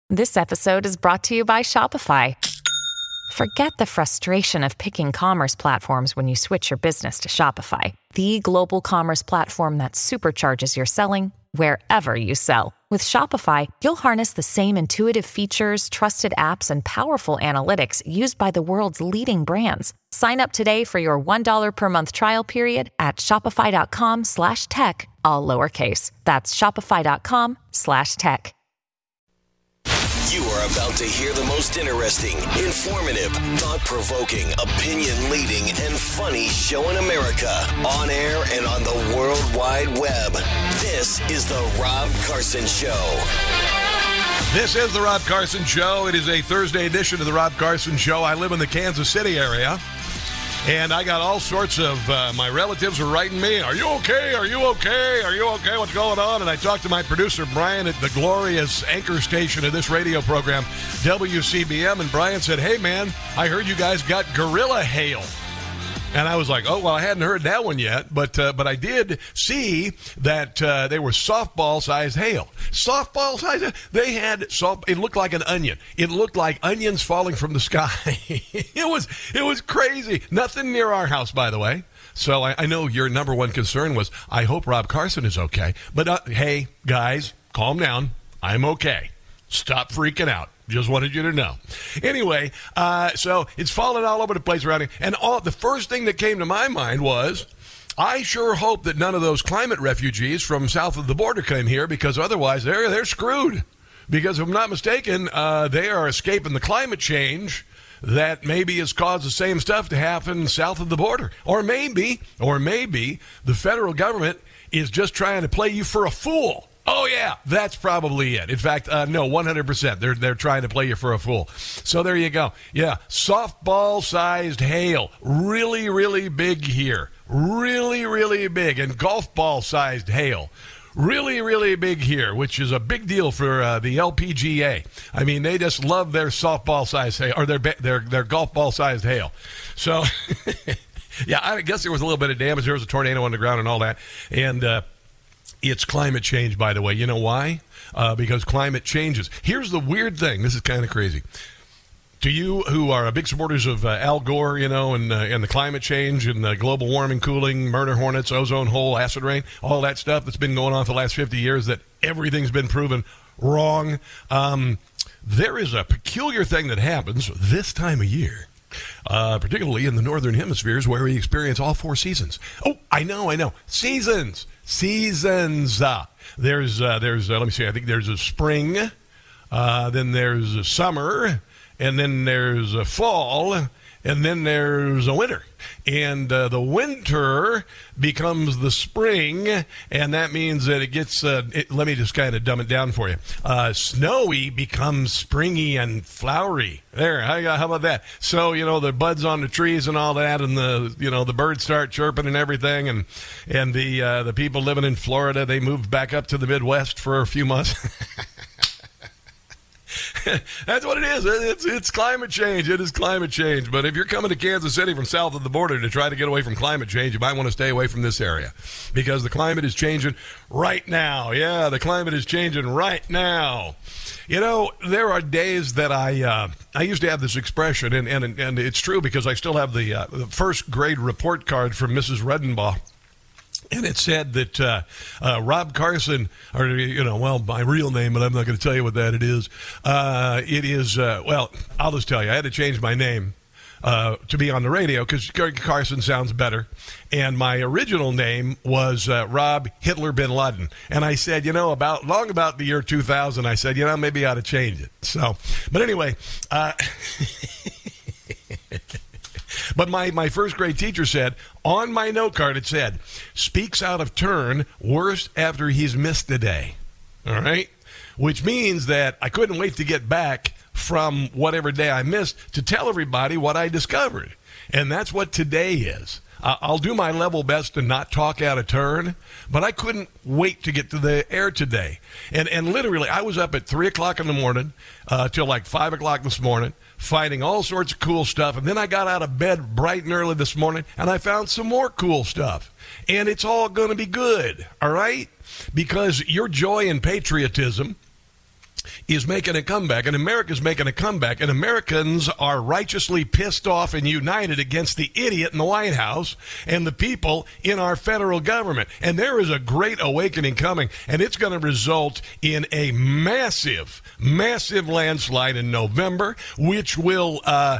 This episode is brought to you by Shopify. Forget the frustration of picking commerce platforms when you switch your business to Shopify, the global commerce platform that supercharges your selling wherever you sell. With Shopify, you'll harness the same intuitive features, trusted apps, and powerful analytics used by the world's leading brands. Sign up today for your $1 per month trial period at shopify.com/tech, all lowercase. That's shopify.com/tech. You are about to hear the most interesting, informative, thought-provoking, opinion-leading, and funny show in America, on air and on the World Wide Web. This is The Rob Carson Show. This is The Rob Carson Show. It is a Thursday edition of The Rob Carson Show. I live in the Kansas City area, and I got all sorts of my relatives are writing me, "Are you okay? Are you okay? Are you okay? What's going on?" And I talked to my producer, Brian, at the glorious anchor station of this radio program, WCBM, and Brian said, "Hey, man, I heard you guys got gorilla hail." And I was like, "Oh, well, I hadn't heard that one yet, but I did see that they were softball-sized hail. Softball-sized? They had it looked like an onion. It looked like onions falling from the sky. It was crazy. Nothing near our house, by the way. So I know your number one concern was, I hope Rob Carson is okay. But hey, guys, calm down. I'm okay. Stop freaking out. Just wanted you to know. Anyway, so it's falling all over the place around here. And the first thing that came to my mind was, I sure hope that none of those climate refugees from south of the border came here, because otherwise they're screwed. Because if I'm not mistaken, they are escaping the climate change that maybe has caused the same stuff to happen south of the border. Or maybe the federal government is just trying to play you for a fool. Oh, yeah, that's probably it. In fact, no, 100%. They're trying to play you for a fool. So there you go. Yeah, softball-sized hail. Really, really big here. Really, really big. And golf ball-sized hail. Really, really big here, which is a big deal for the LPGA. I mean, they just love their softball-sized hail, or their golf ball-sized hail. So, yeah, I guess there was a little bit of damage. There was a tornado on the ground and all that. And it's climate change, by the way. You know why? Because climate changes. Here's the weird thing. This is kind of crazy. To you who are big supporters of Al Gore, and the climate change and the global warming, cooling, murder hornets, ozone hole, acid rain, all that stuff that's been going on for the last 50 years, that everything's been proven wrong. There is a peculiar thing that happens this time of year. Particularly in the northern hemispheres, where we experience all four seasons. Oh, I know. Seasons. There's let me see. I think there's a spring, then there's a summer, and then there's a fall, and then there's a winter. And the winter becomes the spring, and that means that it gets, let me just kind of dumb it down for you. Snowy becomes springy and flowery. There, how about that? So, the buds on the trees and all that, and the birds start chirping and everything, and the people living in Florida, they moved back up to the Midwest for a few months. That's what it is. It's climate change. It is climate change. But if you're coming to Kansas City from south of the border to try to get away from climate change, you might want to stay away from this area, because the climate is changing right now. Yeah, the climate is changing right now. There are days that I used to have this expression, and it's true, because I still have the first grade report card from Mrs. Redenbaugh. And it said that Rob Carson, or, my real name, but I'm not going to tell you what that it is. It is, I'll just tell you, I had to change my name to be on the radio, because Carson sounds better. And my original name was Rob Hitler Bin Laden. And I said, long about the year 2000, I said, maybe I ought to change it. So, but anyway, but my first grade teacher said, on my note card, it said, speaks out of turn, worst after he's missed a day. All right? Which means that I couldn't wait to get back from whatever day I missed to tell everybody what I discovered. And that's what today is. I'll do my level best to not talk out of turn, but I couldn't wait to get to the air today. And literally, I was up at 3 o'clock in the morning till like 5 o'clock this morning, finding all sorts of cool stuff. And then I got out of bed bright and early this morning, and I found some more cool stuff. And it's all going to be good, all right? Because your joy and patriotism is making a comeback, and America's making a comeback, and Americans are righteously pissed off and united against the idiot in the White House and the people in our federal government. And there is a great awakening coming, and it's going to result in a massive landslide in November, which will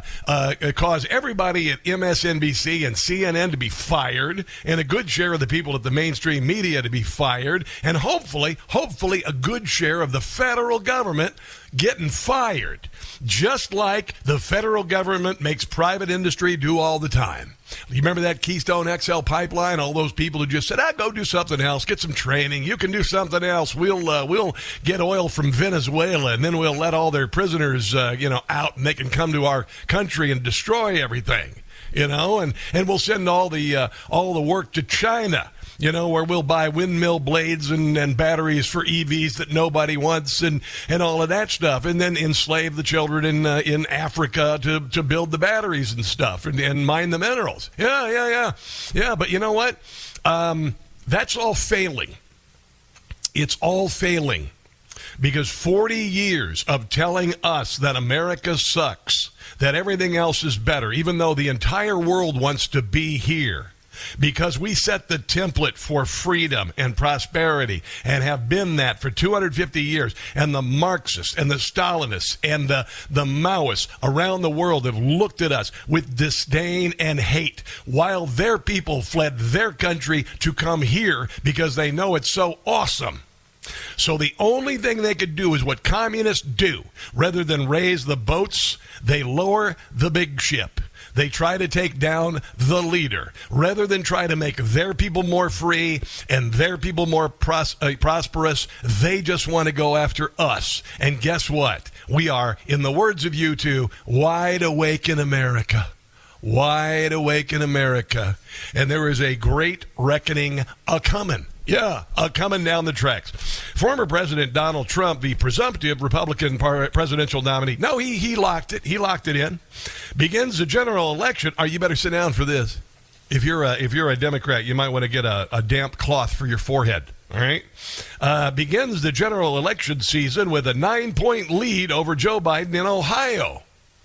cause everybody at MSNBC and CNN to be fired, and a good share of the people at the mainstream media to be fired, and hopefully a good share of the federal government getting fired, just like the federal government makes private industry do all the time. You remember that Keystone XL pipeline? All those people who just said, go do something else, get some training. You can do something else. We'll get oil from Venezuela, and then we'll let all their prisoners, out, and they can come to our country and destroy everything, and we'll send all the work to China. Where we'll buy windmill blades and batteries for EVs that nobody wants and all of that stuff, and then enslave the children in Africa to build the batteries and stuff and mine the minerals. Yeah, but you know what? That's all failing. It's all failing because 40 years of telling us that America sucks, that everything else is better, even though the entire world wants to be here. Because we set the template for freedom and prosperity and have been that for 250 years. And the Marxists and the Stalinists and the Maoists around the world have looked at us with disdain and hate while their people fled their country to come here because they know it's so awesome. So the only thing they could do is what communists do. Rather than raise the boats, they lower the big ship. They try to take down the leader. Rather than try to make their people more free and their people more prosperous, they just want to go after us. And guess what? We are, in the words of U2, wide awake in America. Wide awake in America. And there is a great reckoning a-coming. Yeah, coming down the tracks. Former President Donald Trump, the presumptive Republican presidential nominee, no, he locked it. He locked it in. Begins the general election. You better sit down for this. If you're a Democrat, you might want to get a damp cloth for your forehead. All right. Begins the general election season with a 9-point lead over Joe Biden in Ohio.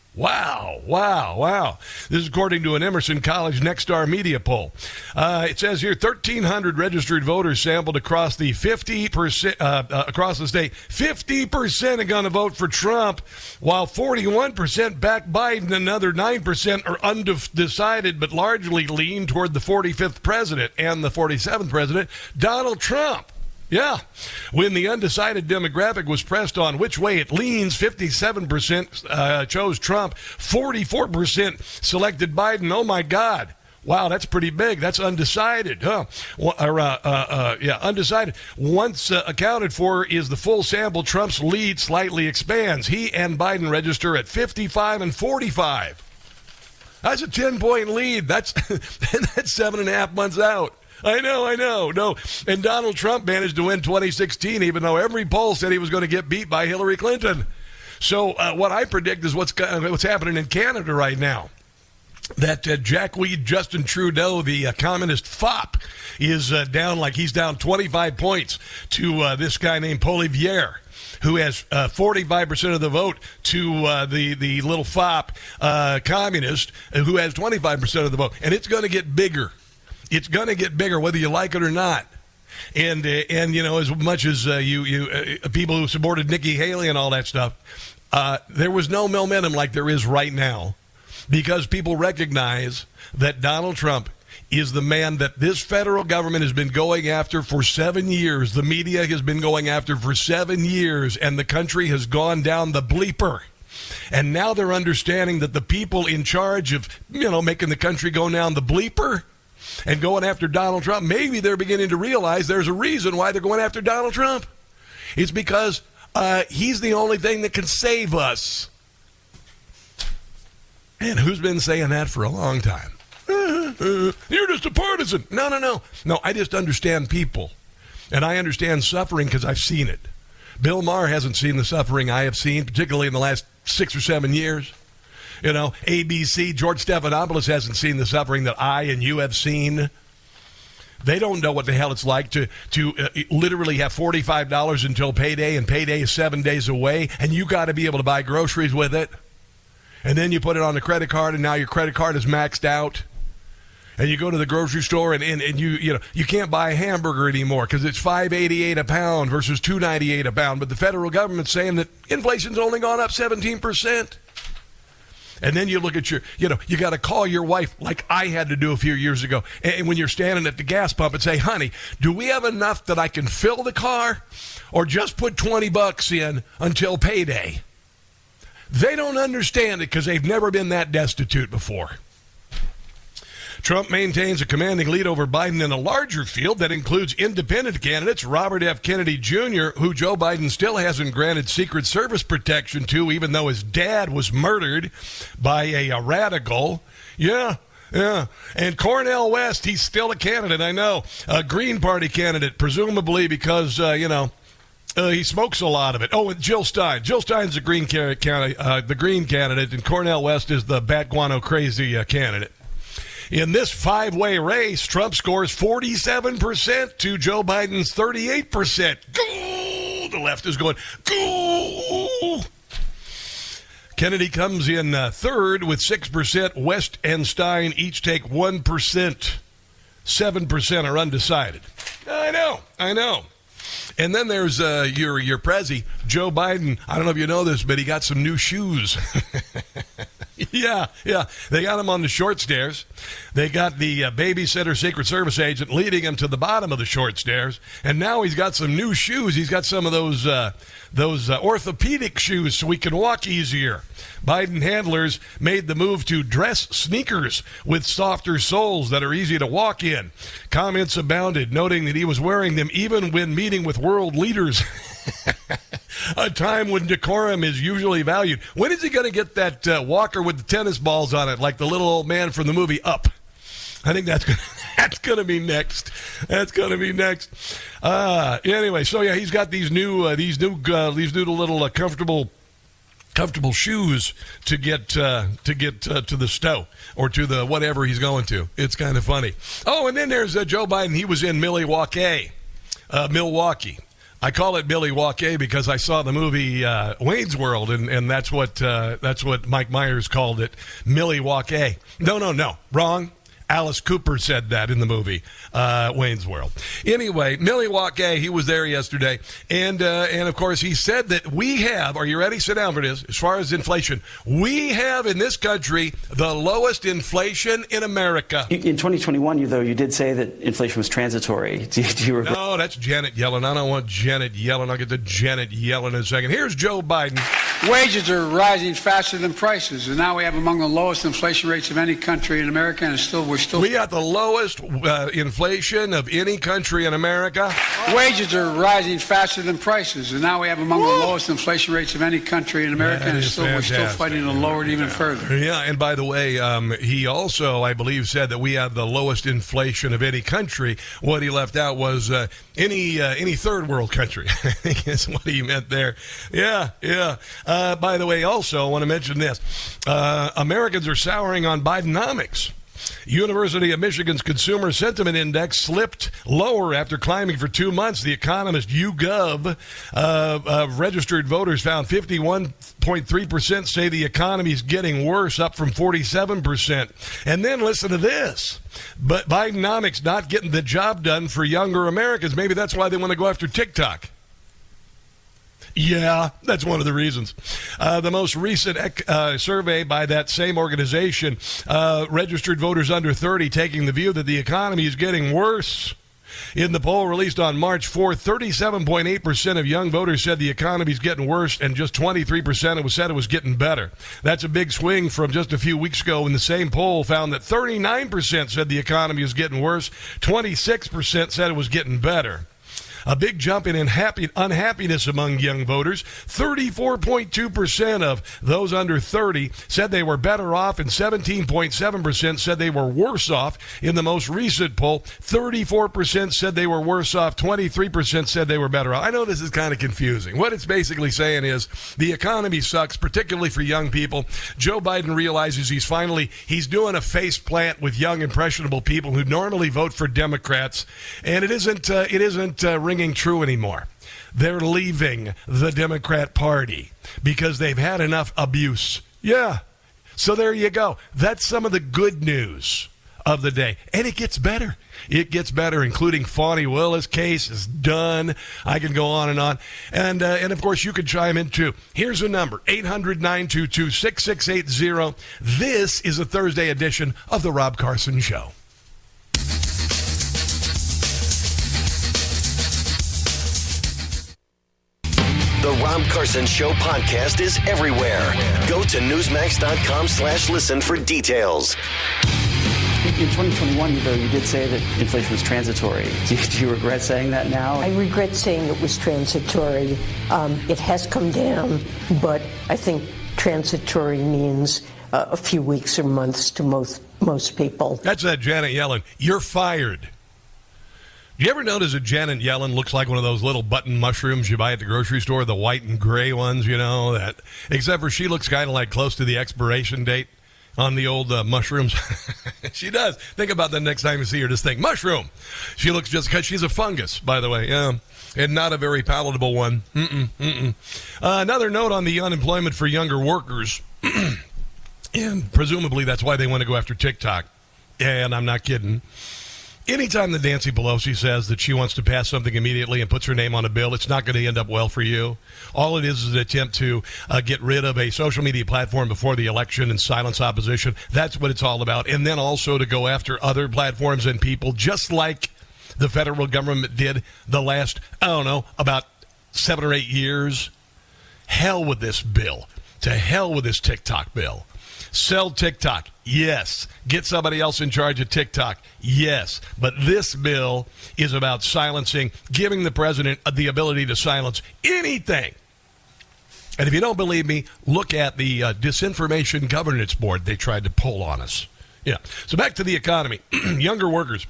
Wow. This is according to an Emerson College Nexstar media poll. It says here 1,300 registered voters sampled across the 50% across the state. 50% are going to vote for Trump, while 41% back Biden. Another 9% are undecided, but largely lean toward the 45th president and the 47th president, Donald Trump. Yeah. When the undecided demographic was pressed on which way it leans, 57% chose Trump, 44% selected Biden. Oh, my God. Wow, that's pretty big. That's undecided, huh? Undecided. Once accounted for is the full sample, Trump's lead slightly expands. He and Biden register at 55 and 45. That's a 10-point lead. That's 7.5 months out. I know. No. And Donald Trump managed to win 2016, even though every poll said he was going to get beat by Hillary Clinton. So what I predict is what's happening in Canada right now. That jackweed Justin Trudeau, the communist fop, is down 25 points to this guy named Poilievre, who has 45% of the vote, to the little fop communist who has 25% of the vote. And it's going to get bigger. It's going to get bigger, whether you like it or not. And as much as people who supported Nikki Haley and all that stuff, there was no momentum like there is right now, because people recognize that Donald Trump is the man that this federal government has been going after for 7 years. The media has been going after for 7 years, and the country has gone down the bleeper. And now they're understanding that the people in charge of, making the country go down the bleeper and going after Donald Trump, maybe they're beginning to realize there's a reason why they're going after Donald Trump. It's because he's the only thing that can save us. And who's been saying that for a long time? You're just a partisan. No. I just understand people. And I understand suffering because I've seen it. Bill Maher hasn't seen the suffering I have seen, particularly in the last 6 or 7 years. ABC, George Stephanopoulos hasn't seen the suffering that I and you have seen. They don't know what the hell it's like to literally have $45 until payday, and payday is 7 days away, and you got to be able to buy groceries with it. And then you put it on the credit card, and now your credit card is maxed out. And you go to the grocery store, and you can't buy a hamburger anymore because it's $5.88 a pound versus $2.98 a pound. But the federal government's saying that inflation's only gone up 17%. And then you look at you got to call your wife like I had to do a few years ago. And when you're standing at the gas pump and say, honey, do we have enough that I can fill the car or just put $20 in until payday? They don't understand it because they've never been that destitute before. Trump maintains a commanding lead over Biden in a larger field that includes independent candidates. Robert F. Kennedy Jr., who Joe Biden still hasn't granted Secret Service protection to, even though his dad was murdered by a radical. Yeah. And Cornel West, he's still a candidate, I know. A Green Party candidate, presumably because, he smokes a lot of it. Oh, and Jill Stein. Jill Stein's the Green candidate, and Cornel West is the bat guano crazy candidate. In this five-way race, Trump scores 47% to Joe Biden's 38%. Go! The left is going, go! Kennedy comes in third with 6%. West and Stein each take 1%. 7% are undecided. I know. And then there's your prezi, Joe Biden. I don't know if you know this, but he got some new shoes. Yeah. They got him on the short stairs. They got the babysitter Secret Service agent leading him to the bottom of the short stairs. And now he's got some new shoes. He's got some of those orthopedic shoes so he can walk easier. Biden handlers made the move to dress sneakers with softer soles that are easy to walk in. Comments abounded, noting that he was wearing them even when meeting with world leaders. A time when decorum is usually valued. When is he going to get that walker with the tennis balls on it, like the little old man from the movie Up? I think that's going to be next. Anyway, so yeah, he's got these new little comfortable shoes to get to the stow or to the whatever he's going to. It's kind of funny. Oh, and then there's Joe Biden. He was in Milwaukee. I call it Milwaukee because I saw the movie Wayne's World, and that's what Mike Myers called it, Milwaukee. No, wrong. Alice Cooper said that in the movie Wayne's World. Anyway, Milwaukee, he was there yesterday, and of course he said that we have, are you ready? Sit down for this. As far as inflation, we have in this country the lowest inflation in America. In 2021, you did say that inflation was transitory. Do you regret? No, that's Janet Yellen. I don't want Janet Yellen. I'll get to Janet Yellen in a second. Here's Joe Biden. Wages are rising faster than prices, and now we have among the lowest inflation rates of any country in America, and we got the lowest inflation of any country in America. Wages are rising faster than prices, and now we have among the lowest inflation rates of any country in America, and we're still fighting to lower it even further. Yeah, and by the way, he also, I believe, said that we have the lowest inflation of any country. What he left out was any third world country. I think is what he meant there. Yeah. By the way, also, I want to mention this. Americans are souring on Bidenomics. University of Michigan's Consumer Sentiment Index slipped lower after climbing for 2 months. The Economist YouGov registered voters found 51.3% say the economy is getting worse, up from 47%. And then listen to this. But Bidenomics not getting the job done for younger Americans. Maybe that's why they want to go after TikTok. Yeah, that's one of the reasons. The most recent survey by that same organization registered voters under 30 taking the view that the economy is getting worse. In the poll released on March 4th, 37.8% of young voters said the economy is getting worse, and just 23% said it was getting better. That's a big swing from just a few weeks ago when the same poll found that 39% said the economy is getting worse, 26% said it was getting better. A big jump in unhappiness among young voters. 34.2% of those under 30 said they were better off, and 17.7% said they were worse off. In the most recent poll, 34% said they were worse off, 23% said they were better off. I know this is kind of confusing. What it's basically saying is the economy sucks, particularly for young people. Joe Biden realizes he's doing a face plant with young, impressionable people who normally vote for Democrats, and it isn't ringing true anymore. They're leaving the Democrat Party because they've had enough abuse. Yeah. So there you go. That's some of the good news of the day. And it gets better. It gets better, including Fani Willis case is done. I can go on and on. And of course, you can chime in, too. Here's a number, 800-922-6680. This is a Thursday edition of The Rob Carson Show. The Rob Carson Show podcast is everywhere. Go to Newsmax.com/listen for details. In 2021, though, you did say that inflation was transitory. Do you regret saying that now? I regret saying it was transitory. It has come down, but I think transitory means a few weeks or months to most people. That's Janet Yellen. You're fired. Do you ever notice that Janet Yellen looks like one of those little button mushrooms you buy at the grocery store, the white and gray ones, except for she looks kind of like close to the expiration date on the old mushrooms. She does. Think about that next time you see her. Just think, mushroom. She looks just, because she's a fungus, by the way. Yeah. And not a very palatable one. Another note on the unemployment for younger workers. And presumably that's why they want to go after TikTok. And I'm not kidding. Anytime that Nancy Pelosi says that she wants to pass something immediately and puts her name on a bill, it's not going to end up well for you. All it is an attempt to get rid of a social media platform before the election and silence opposition. That's what it's all about. And then also to go after other platforms and people, just like the federal government did the last, about 7 or 8 years. Hell with this bill. To hell with this TikTok bill. Sell TikTok, yes. Get somebody else in charge of TikTok, yes. But this bill is about silencing, giving the president the ability to silence anything. And if you don't believe me, look at the Disinformation Governance Board they tried to pull on us. Yeah. So back to the economy. Younger workers.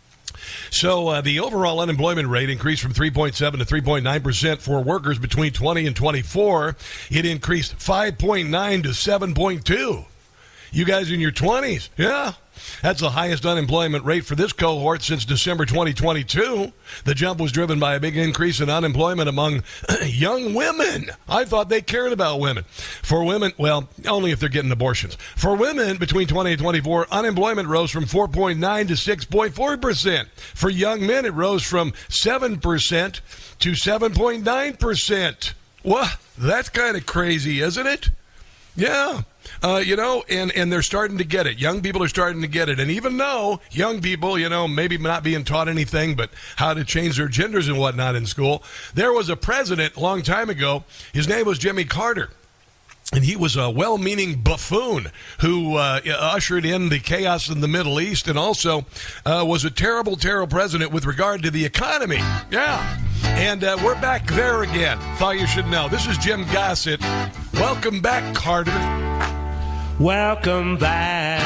So the overall unemployment rate increased from 3.7 to 3.9% for workers between 20 and 24. It increased 5.9 to 7.2. You guys in your 20s, yeah. That's the highest unemployment rate for this cohort since December 2022. The jump was driven by a big increase in unemployment among young women. I thought they cared about women. For women, well, only if they're getting abortions. For women between 20 and 24, unemployment rose from 4.9 to 6.4%. For young men, it rose from 7% to 7.9%. Well, that's kind of crazy, isn't it? Yeah. And they're starting to get it. Young people are starting to get it. And even though young people, maybe not being taught anything but how to change their genders and whatnot in school, there was a president a long time ago. His name was Jimmy Carter. And he was a well-meaning buffoon who ushered in the chaos in the Middle East and also was a terrible, terrible president with regard to the economy. Yeah. And we're back there again. Thought you should know. This is Jim Gossett. Welcome back, Carter. Welcome back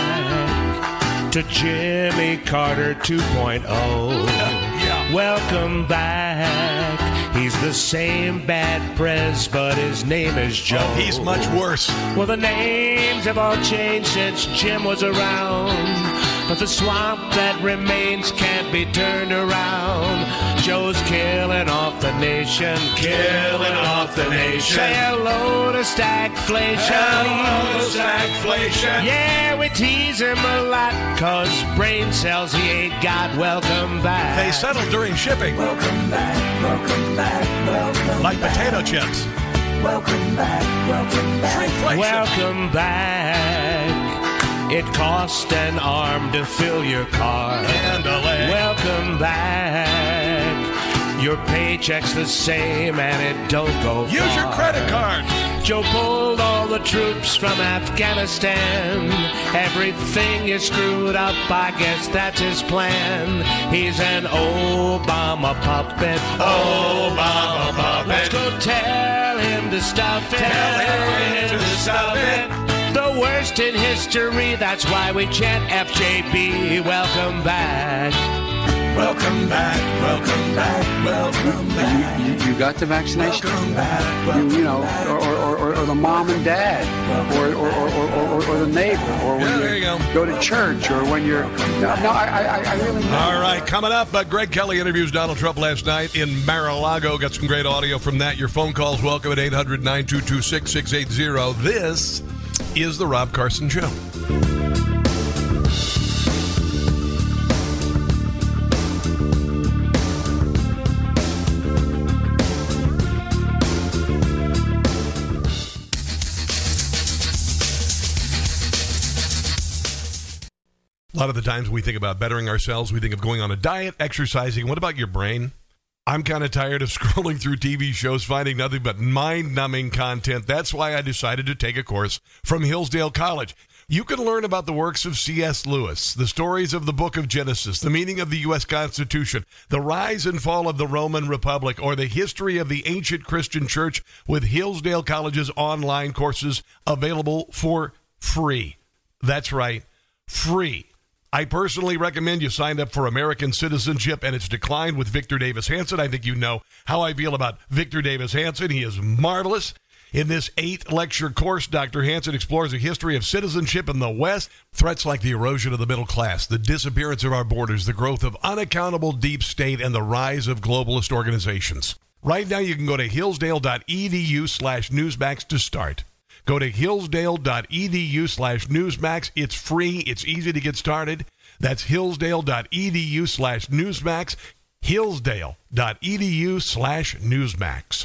to Jimmy Carter 2.0. Yeah. Welcome back. He's the same bad prez, but his name is Joe. Oh, he's much worse. Well, the names have all changed since Jim was around. But the swamp that remains can't be turned around. Joe's killing off the nation. Killing off the nation. Say hello to stagflation. Hello to stagflation. Yeah, we tease him a lot, cause brain cells he ain't got. Welcome back. They settled during shipping. Welcome back, welcome back, welcome back. Like potato chips. Welcome back, welcome back. Shrinkflation. Welcome back. It cost an arm to fill your car. And a leg. Welcome back. Your paycheck's the same and it don't go far. Use your credit card. Joe pulled all the troops from Afghanistan. Everything is screwed up, I guess that's his plan. He's an Obama puppet. Obama puppet. Let's go tell him to stop it. Tell him to stop it. The worst in history, that's why we chant FJB. Welcome back. Welcome back, welcome back, welcome back. You got the vaccination? Welcome back, You know, or the mom and dad, or the neighbor, or when there you go to church, or when you're. I really. All right, coming up, Greg Kelly interviews Donald Trump last night in Mar-a-Lago. Got some great audio from that. Your phone calls welcome at 800-922-6680. This is The Rob Carson Show. A lot of the times we think about bettering ourselves, we think of going on a diet, exercising. What about your brain? I'm kind of tired of scrolling through TV shows, finding nothing but mind-numbing content. That's why I decided to take a course from Hillsdale College. You can learn about the works of C.S. Lewis, the stories of the Book of Genesis, the meaning of the U.S. Constitution, the rise and fall of the Roman Republic, or the history of the ancient Christian church with Hillsdale College's online courses available for free. That's right, free. I personally recommend you sign up for American citizenship, and it's declined with Victor Davis Hanson. I think you know how I feel about Victor Davis Hanson. He is marvelous. In this 8-lecture course, Dr. Hanson explores a history of citizenship in the West, threats like the erosion of the middle class, the disappearance of our borders, the growth of unaccountable deep state, and the rise of globalist organizations. Right now, you can go to hillsdale.edu/Newsmax to start. Go to hillsdale.edu/Newsmax. It's free. It's easy to get started. That's hillsdale.edu/Newsmax. Hillsdale.edu/Newsmax.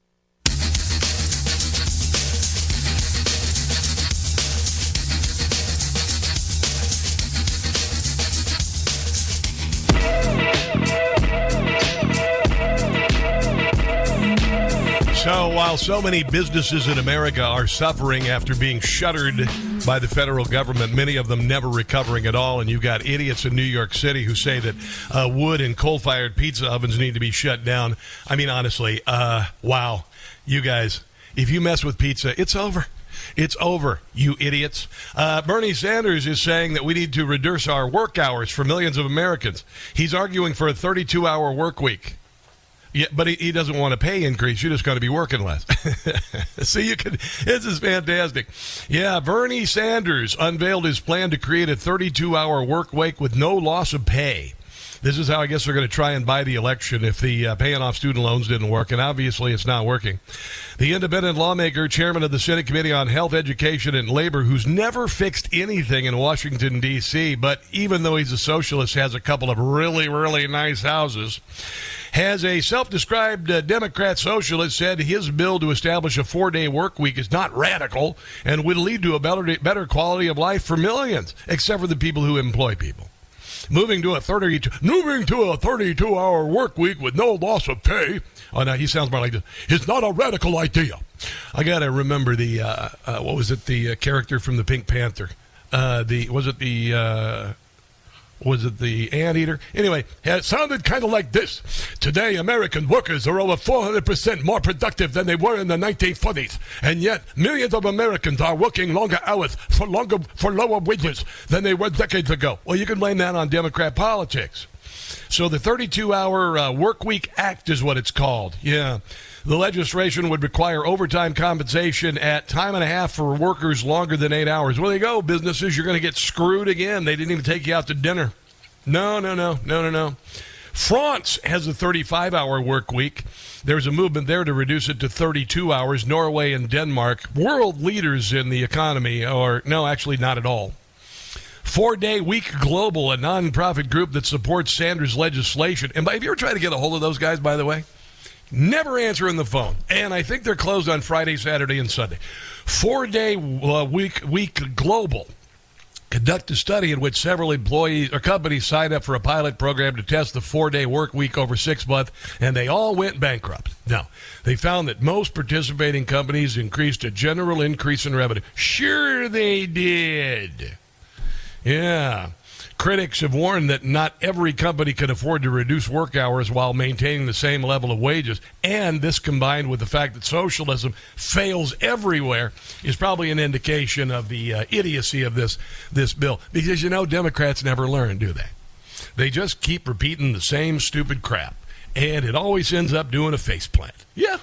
So while so many businesses in America are suffering after being shuttered by the federal government, many of them never recovering at all, and you've got idiots in New York City who say that wood and coal-fired pizza ovens need to be shut down. I mean, honestly, wow. You guys, if you mess with pizza, it's over. It's over, you idiots. Bernie Sanders is saying that we need to reduce our work hours for millions of Americans. He's arguing for a 32-hour work week. Yeah, but he doesn't want a pay increase. You just got to be working less. So this is fantastic. Yeah, Bernie Sanders unveiled his plan to create a 32-hour work week with no loss of pay. This is how I guess they're going to try and buy the election if the paying off student loans didn't work, and obviously it's not working. The independent lawmaker, chairman of the Senate Committee on Health, Education, and Labor, who's never fixed anything in Washington, D.C., but even though he's a socialist, has a couple of really, really nice houses, has a self-described Democrat socialist said his bill to establish a 4-day work week is not radical and would lead to a better quality of life for millions, except for the people who employ people. Moving to a 32-hour work week with no loss of pay. Oh, no, he sounds more like this. It's not a radical idea. I got to remember the, what was it, the character from the Pink Panther? Was it the anteater? Anyway, it sounded kind of like this. Today, American workers are over 400% more productive than they were in the 1940s. And yet, millions of Americans are working longer hours for lower wages than they were decades ago. Well, you can blame that on Democrat politics. So the 32-hour Work Week Act is what it's called. Yeah. The legislation would require overtime compensation at time and a half for workers longer than 8 hours. Well, there you go, businesses. You're going to get screwed again. They didn't even take you out to dinner. No. France has a 35-hour work week. There's a movement there to reduce it to 32 hours. Norway and Denmark, world leaders in the economy, or no, actually not at all. 4-Day Week Global, a nonprofit group that supports Sanders' legislation. And have you ever tried to get a hold of those guys, by the way? Never answering the phone. And I think they're closed on Friday, Saturday, and Sunday. 4-Day Week Global conduct a study in which several employees or companies signed up for a pilot program to test the 4-day work week over 6 months, and they all went bankrupt. Now, they found that most participating companies increased a general increase in revenue. Sure they did. Yeah. Critics have warned that not every company can afford to reduce work hours while maintaining the same level of wages, and this combined with the fact that socialism fails everywhere is probably an indication of the idiocy of this bill. Because, Democrats never learn, do they? They just keep repeating the same stupid crap, and it always ends up doing a faceplant. Yeah.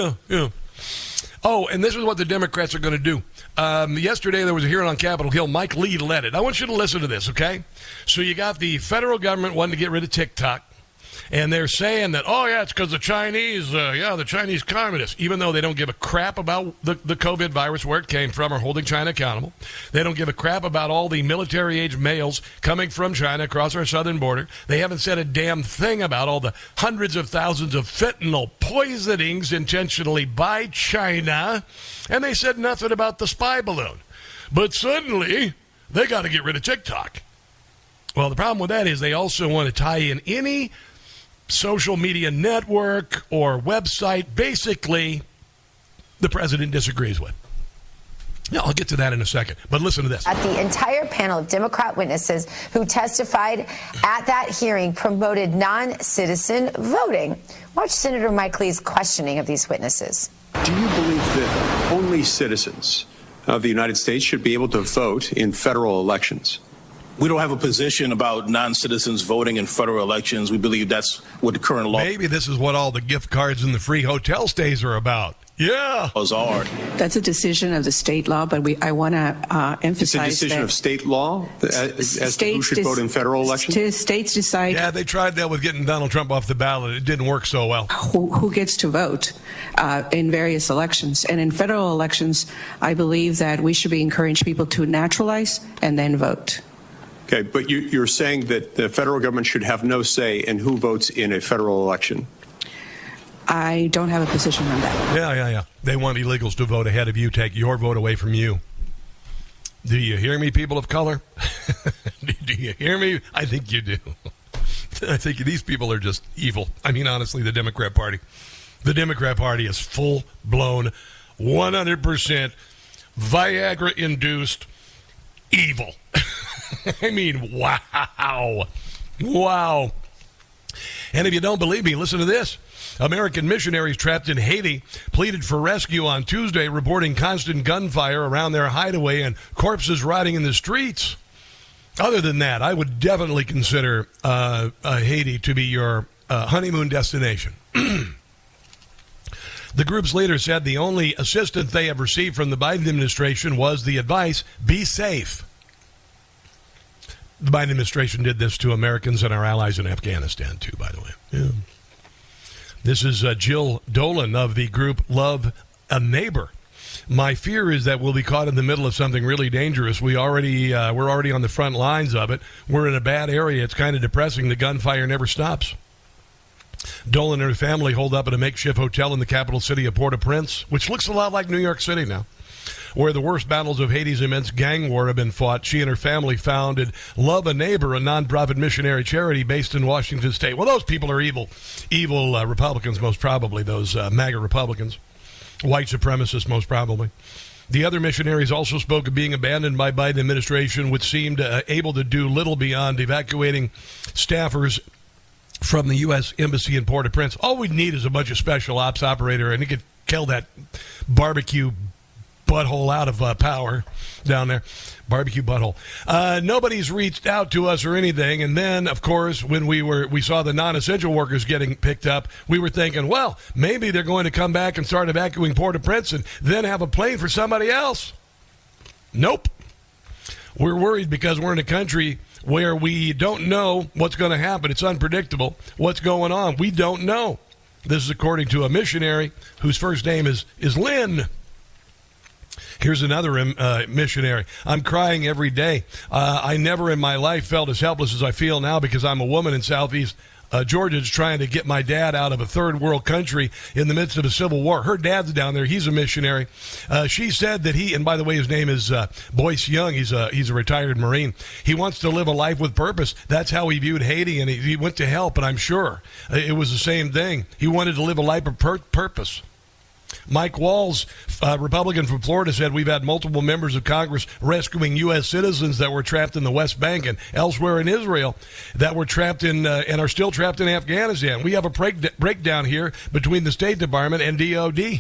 Oh, and this is what the Democrats are going to do. Yesterday there was a hearing on Capitol Hill. Mike Lee led it. I want you to listen to this, okay? So you got the federal government wanting to get rid of TikTok, and they're saying that, it's because the Chinese, the Chinese communists, even though they don't give a crap about the COVID virus, where it came from, or holding China accountable. They don't give a crap about all the military-age males coming from China across our southern border. They haven't said a damn thing about all the hundreds of thousands of fentanyl poisonings intentionally by China, and they said nothing about the spy balloon. But suddenly, they got to get rid of TikTok. Well, the problem with that is they also want to tie in any social media network or website, basically, the president disagrees with. Now, I'll get to that in a second, but listen to this. The entire panel of Democrat witnesses who testified at that hearing promoted non-citizen voting. Watch Senator Mike Lee's questioning of these witnesses. Do you believe that only citizens of the United States should be able to vote in federal elections? We don't have a position about non-citizens voting in federal elections. We believe that's what the current law... Maybe this is what all the gift cards and the free hotel stays are about. Yeah. That's a decision of the state law, but I want to emphasize it's a decision of state law as to who should vote in federal elections? States decide... Yeah, they tried that with getting Donald Trump off the ballot. It didn't work so well. Who gets to vote in various elections. And in federal elections, I believe that we should be encouraging people to naturalize and then vote. Okay, but you're saying that the federal government should have no say in who votes in a federal election. I don't have a position on that. Yeah. They want illegals to vote ahead of you, take your vote away from you. Do you hear me, people of color? Do you hear me? I think you do. I think these people are just evil. I mean, honestly, the Democrat Party. The Democrat Party is full-blown, 100% Viagra-induced evil. I mean, wow. And if you don't believe me, listen to this. American missionaries trapped in Haiti pleaded for rescue on Tuesday, reporting constant gunfire around their hideaway and corpses rotting in the streets. Other than that, I would definitely consider Haiti to be your honeymoon destination. The group's leader said the only assistance they have received from the Biden administration was the advice, be safe. The Biden administration did this to Americans and our allies in Afghanistan, too, by the way. Yeah. This is Jill Dolan of the group Love a Neighbor. My fear is that we'll be caught in the middle of something really dangerous. We're already on the front lines of it. We're in a bad area. It's kind of depressing. The gunfire never stops. Dolan and her family holed up at a makeshift hotel in the capital city of Port-au-Prince, which looks a lot like New York City now, where the worst battles of Haiti's immense gang war have been fought. She and her family founded Love a Neighbor, a nonprofit missionary charity based in Washington State. Well, those people are evil Republicans, most probably, those MAGA Republicans, white supremacists, most probably. The other missionaries also spoke of being abandoned by Biden administration, which seemed able to do little beyond evacuating staffers from the U.S. Embassy in Port-au-Prince. All we need is a bunch of special ops operator, and he could kill that barbecue butthole out of power down there. Barbecue butthole. Nobody's reached out to us or anything. And then, of course, when we saw the non-essential workers getting picked up, we were thinking, well, maybe they're going to come back and start evacuating Port-au-Prince and then have a plane for somebody else. Nope. We're worried because we're in a country where we don't know what's going to happen. It's unpredictable. What's going on? We don't know. This is according to a missionary whose first name is Lynn. Here's another missionary. I'm crying every day. I never in my life felt as helpless as I feel now because I'm a woman in Southeast Georgia's trying to get my dad out of a third world country in the midst of a civil war. Her dad's down there. He's a missionary. She said that and by the way, his name is Boyce Young. He's a retired Marine. He wants to live a life with purpose. That's how he viewed Haiti, and he went to help, and I'm sure it was the same thing. He wanted to live a life of purpose. Mike Walls, Republican from Florida, said we've had multiple members of Congress rescuing U.S. citizens that were trapped in the West Bank and elsewhere in Israel that were trapped in and are still trapped in Afghanistan. We have a breakdown here between the State Department and DOD.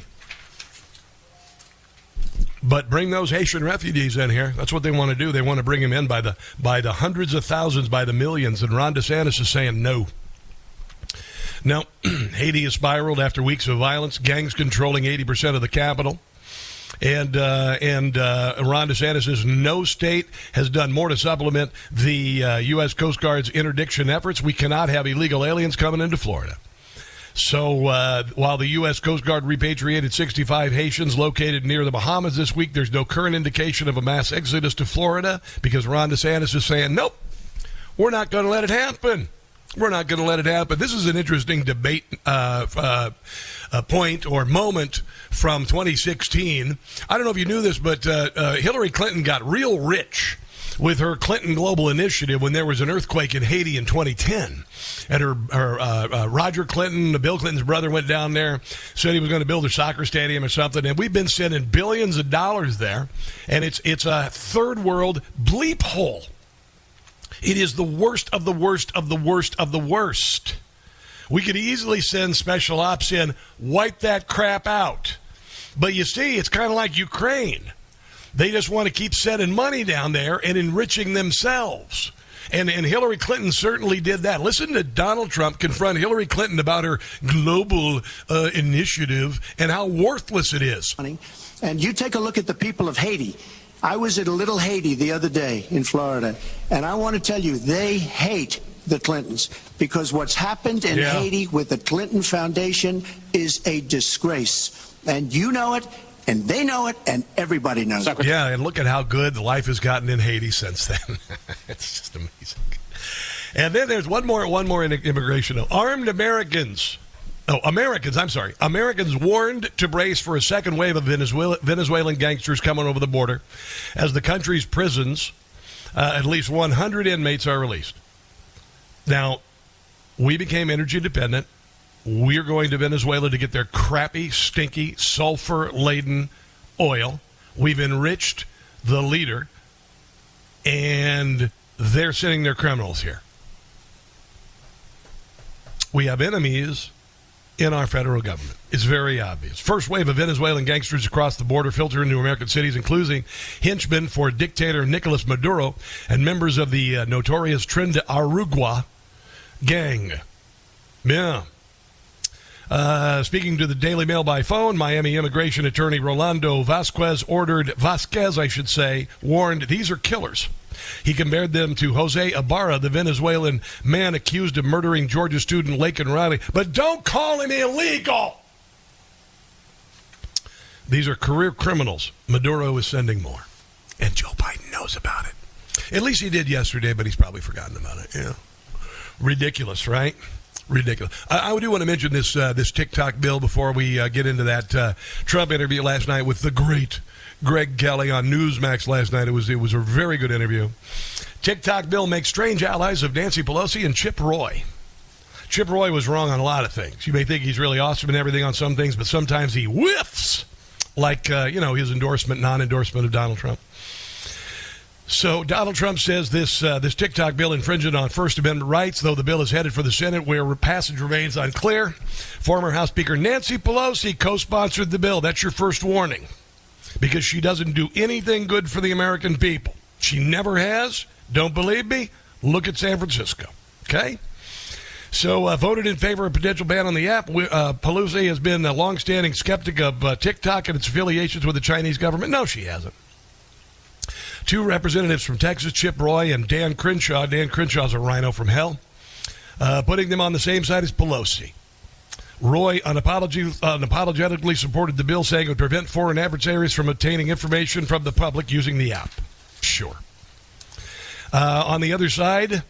But bring those Haitian refugees in here. That's what they want to do. They want to bring them in by the hundreds of thousands, by the millions. And Ron DeSantis is saying no. Now, Haiti has spiraled after weeks of violence, gangs controlling 80% of the capital. And Ron DeSantis says no state has done more to supplement the U.S. Coast Guard's interdiction efforts. We cannot have illegal aliens coming into Florida. So while the U.S. Coast Guard repatriated 65 Haitians located near the Bahamas this week, there's no current indication of a mass exodus to Florida because Ron DeSantis is saying, nope, we're not going to let it happen. We're not going to let it happen. This is an interesting debate point or moment from 2016. I don't know if you knew this, but Hillary Clinton got real rich with her Clinton Global Initiative when there was an earthquake in Haiti in 2010. And her Roger Clinton, Bill Clinton's brother, went down there, said he was going to build a soccer stadium or something. And we've been sending billions of dollars there. And it's a third world bleep hole. It is the worst of the worst of the worst of the worst. We could easily send special ops in, wipe that crap out. But you see, it's kind of like Ukraine. They just want to keep sending money down there and enriching themselves. And Hillary Clinton certainly did that. Listen to Donald Trump confront Hillary Clinton about her global initiative and how worthless it is. And you take a look at the people of Haiti. I was at a little Haiti the other day in Florida, and I want to tell you, they hate the Clintons because what's happened in Haiti with the Clinton Foundation is a disgrace. And you know it, and they know it, and everybody knows it. Yeah, and look at how good life has gotten in Haiti since then. It's just amazing. And then there's one more immigration. Armed Americans. Americans warned to brace for a second wave of Venezuelan gangsters coming over the border as the country's prisons, at least 100 inmates are released. Now, we became energy dependent. We're going to Venezuela to get their crappy, stinky, sulfur-laden oil. We've enriched the leader, and they're sending their criminals here. We have enemies in our federal government. It's very obvious. First wave of Venezuelan gangsters across the border filter into American cities, including henchmen for dictator Nicolas Maduro and members of the notorious Tren de Aragua gang. Yeah. Speaking to the Daily Mail by phone, Miami immigration attorney Rolando Vasquez warned these are killers. He compared them to Jose Ibarra, the Venezuelan man accused of murdering Georgia student Laken Riley. But don't call him illegal. These are career criminals. Maduro is sending more. And Joe Biden knows about it. At least he did yesterday, but he's probably forgotten about it. Yeah. Ridiculous, right? Ridiculous. I do want to mention this TikTok bill before we get into that Trump interview last night with the great Greg Kelly on Newsmax last night. It was a very good interview. TikTok bill makes strange allies of Nancy Pelosi and Chip Roy. Chip Roy was wrong on a lot of things. You may think he's really awesome and everything on some things, but sometimes he whiffs, like his non-endorsement of Donald Trump. So Donald Trump says this TikTok bill infringing on First Amendment rights, though the bill is headed for the Senate where passage remains unclear. Former House Speaker Nancy Pelosi co-sponsored the bill. That's your first warning, because she doesn't do anything good for the American people. She never has. Don't believe me? Look at San Francisco. Okay? So voted in favor of a potential ban on the app. Pelosi has been a longstanding skeptic of TikTok and its affiliations with the Chinese government. No, she hasn't. Two representatives from Texas, Chip Roy and Dan Crenshaw. Dan Crenshaw's a rhino from hell. Putting them on the same side as Pelosi. Roy unapologetically supported the bill, saying it would prevent foreign adversaries from obtaining information from the public using the app. Sure. On the other side,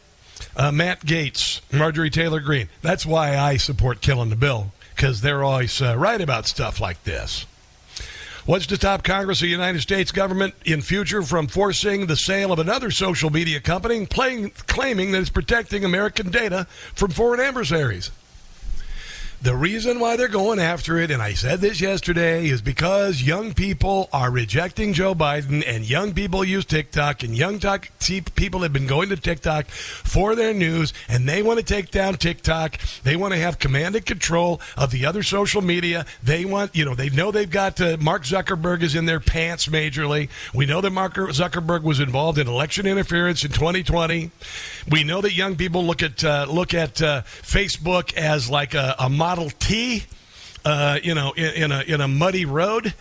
Matt Gaetz, Marjorie Taylor Greene. That's why I support killing the bill, because they're always right about stuff like this. What's to stop Congress of the United States government in future from forcing the sale of another social media company, claiming that it's protecting American data from foreign adversaries? The reason why they're going after it, and I said this yesterday, is because young people are rejecting Joe Biden, and young people use TikTok, and people have been going to TikTok for their news, and they want to take down TikTok. They want to have command and control of the other social media. They want, they know they've got Mark Zuckerberg is in their pants majorly. We know that Mark Zuckerberg was involved in election interference in 2020. We know that young people look at Facebook as like a Model T, in a muddy road.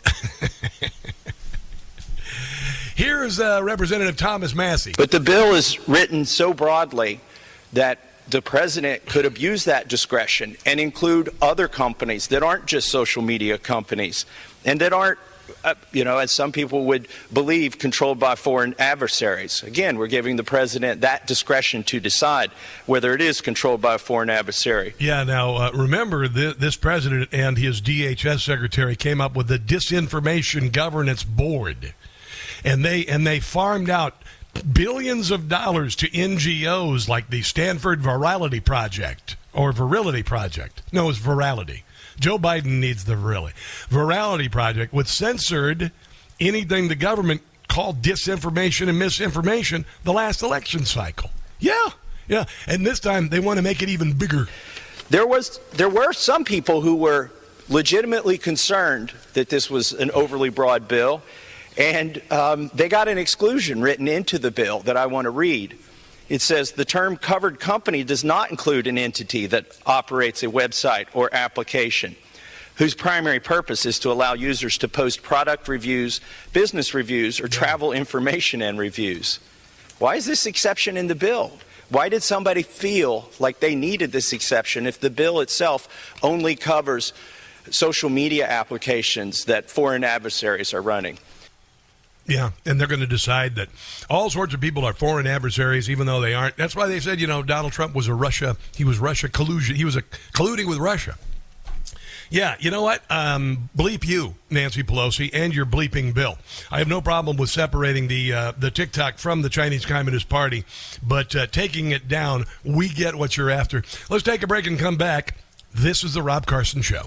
Here's Representative Thomas Massey. But the bill is written so broadly that the president could abuse that discretion and include other companies that aren't just social media companies and that aren't, as some people would believe, controlled by foreign adversaries. Again, we're giving the president that discretion to decide whether it is controlled by a foreign adversary. Yeah, now, remember, this president and his DHS secretary came up with the Disinformation Governance Board, and they farmed out billions of dollars to NGOs like the Stanford Virality Project, or Virility Project. No, it's Virality. Joe Biden needs the Virality Project, which censored anything the government called disinformation and misinformation the last election cycle. Yeah. And this time they want to make it even bigger. There were some people who were legitimately concerned that this was an overly broad bill, and they got an exclusion written into the bill that I want to read. It says the term covered company does not include an entity that operates a website or application whose primary purpose is to allow users to post product reviews, business reviews, or travel information and reviews. Why is this exception in the bill? Why did somebody feel like they needed this exception if the bill itself only covers social media applications that foreign adversaries are running? Yeah, and they're going to decide that all sorts of people are foreign adversaries, even though they aren't. That's why they said, Donald Trump was Russia collusion. He was colluding with Russia. Yeah, you know what? Bleep you, Nancy Pelosi, and your bleeping bill. I have no problem with separating the TikTok from the Chinese Communist Party, but taking it down, we get what you're after. Let's take a break and come back. This is the Rob Carson Show.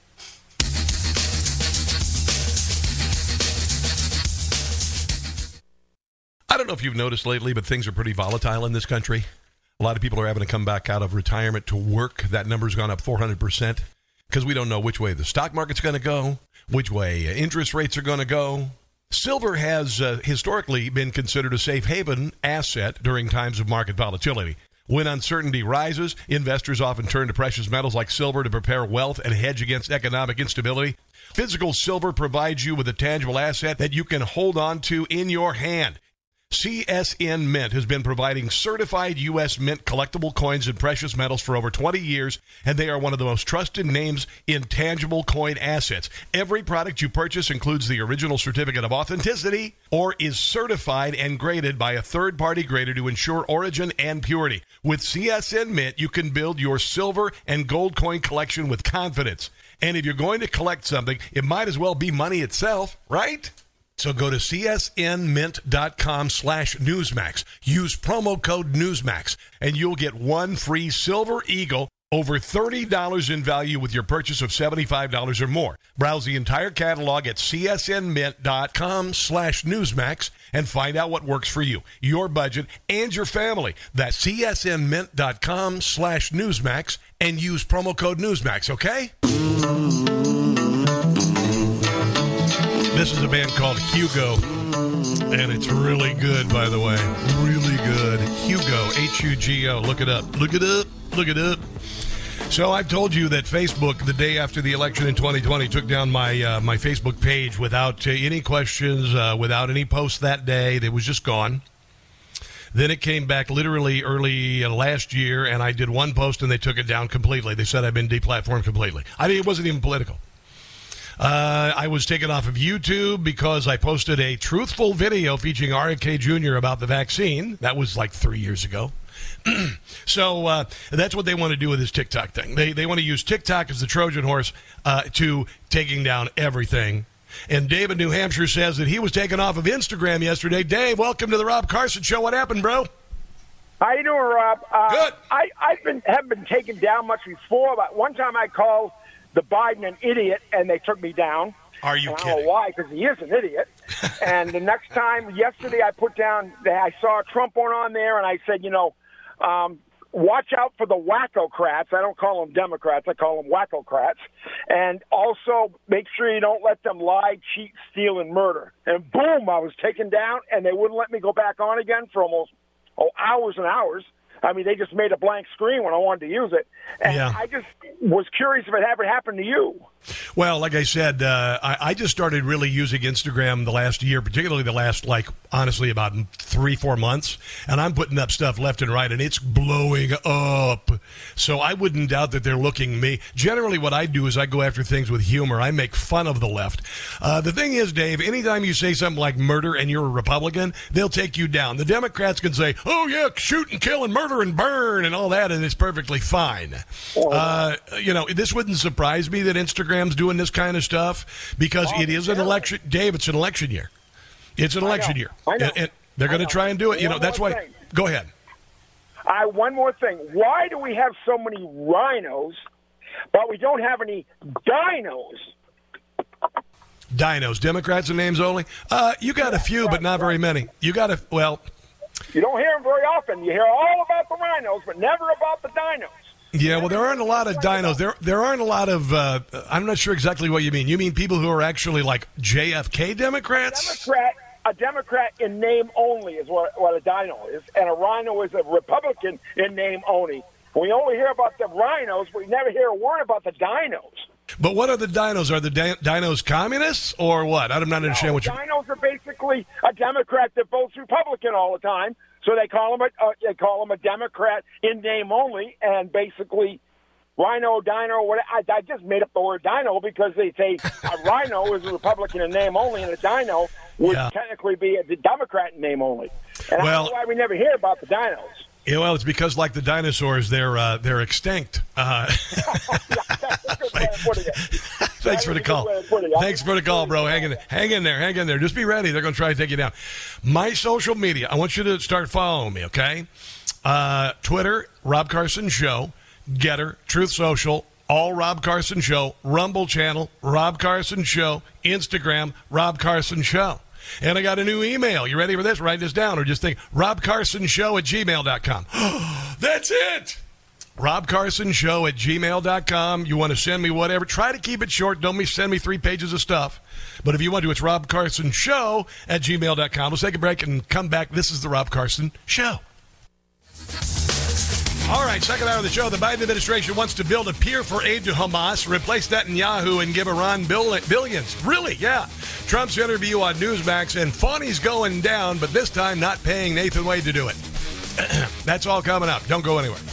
I don't know if you've noticed lately, but things are pretty volatile in this country. A lot of people are having to come back out of retirement to work. That number's gone up 400% because we don't know which way the stock market's going to go, which way interest rates are going to go. Silver has historically been considered a safe haven asset during times of market volatility. When uncertainty rises, investors often turn to precious metals like silver to prepare wealth and hedge against economic instability. Physical silver provides you with a tangible asset that you can hold on to in your hand. CSN Mint has been providing certified U.S. Mint collectible coins and precious metals for over 20 years, and they are one of the most trusted names in tangible coin assets. Every product you purchase includes the original certificate of authenticity or is certified and graded by a third-party grader to ensure origin and purity. With CSN Mint, you can build your silver and gold coin collection with confidence. And if you're going to collect something, it might as well be money itself, right? So go to csnmint.com/Newsmax. Use promo code Newsmax, and you'll get one free Silver Eagle over $30 in value with your purchase of $75 or more. Browse the entire catalog at csnmint.com/Newsmax and find out what works for you, your budget, and your family. That's csnmint.com/Newsmax and use promo code Newsmax, okay? This is a band called Hugo, and it's really good, by the way. Really good. Hugo, Hugo. Look it up. Look it up. Look it up. So I've told you that Facebook, the day after the election in 2020, took down my Facebook page without any questions, without any posts that day. It was just gone. Then it came back literally early last year, and I did one post, and they took it down completely. They said I've been deplatformed completely. I mean, it wasn't even political. I was taken off of YouTube because I posted a truthful video featuring RFK Jr. about the vaccine. That was like 3 years ago. So that's what they want to do with this TikTok thing. They want to use TikTok as the Trojan horse to taking down everything. And Dave in New Hampshire says that he was taken off of Instagram yesterday. Dave, welcome to the Rob Carson Show. What happened, bro? How you doing, Rob? Good. I haven't been taken down much before, but one time I called the Biden an idiot, and they took me down. Are you kidding? I don't know why, because he is an idiot. And the next time, yesterday, I put down, I saw Trump on there, and I said, watch out for the wackocrats. I don't call them Democrats. I call them wackocrats. And also make sure you don't let them lie, cheat, steal, and murder. And boom, I was taken down, and they wouldn't let me go back on again for almost hours and hours. I mean, they just made a blank screen when I wanted to use it. And I just was curious if it ever happened to you. Well, like I said, I just started really using Instagram the last year, particularly the last, honestly, about 3-4 months. And I'm putting up stuff left and right, and it's blowing up. So I wouldn't doubt that they're looking me. Generally, what I do is I go after things with humor. I make fun of the left. The thing is, Dave, anytime you say something like murder and you're a Republican, they'll take you down. The Democrats can say, oh, yeah, shoot and kill and murder and burn and all that, and it's perfectly fine. This wouldn't surprise me that Instagram's doing this kind of stuff because it is an election. Dave, it's an election year. It's an election year. And they're going to try and do it. That's why. Go ahead. One more thing. Why do we have so many rhinos, but we don't have any dinos? Dinos. Democrats and names only? You got a few, but not very many. You got you don't hear them very often. You hear all about the rhinos, but never about the dinos. Yeah, well, there aren't a lot of dinos. There aren't a lot of, I'm not sure exactly what you mean. You mean people who are actually like JFK Democrats? A Democrat in name only is what a dino is, and a rhino is a Republican in name only. We only hear about the rhinos, but we never hear a word about the dinos. But what are the dinos? Are the dinos communists or what? I'm not understanding what you mean. Dinos are basically a Democrat that votes Republican all the time. So they call them a Democrat in name only, and basically rhino, dino, whatever. I just made up the word dino because they say a rhino is a Republican in name only, and a dino would technically be a Democrat in name only. And I don't know why we never hear about the dinos. Yeah, well, it's because, like the dinosaurs, they're extinct. Thanks for the call. Thanks for the call, bro. Hang in there. Just be ready. They're going to try to take you down. My social media, I want you to start following me, okay? Twitter, Rob Carson Show. Getter, Truth Social, all Rob Carson Show. Rumble channel, Rob Carson Show. Instagram, Rob Carson Show. And I got a new email. You ready for this? Write this down or just think robcarsonshow@gmail.com. That's it. robcarsonshow@gmail.com. You want to send me whatever. Try to keep it short. Don't send me 3 pages of stuff. But if you want to, it's robcarsonshow@gmail.com. Let's take a break and come back. This is the Rob Carson Show. All right, second hour of the show. The Biden administration wants to build a pier for aid to Hamas, replace Netanyahu, and give Iran billions. Really? Yeah. Trump's interview on Newsmax, and Fawny's going down, but this time not paying Nathan Wade to do it. That's all coming up. Don't go anywhere.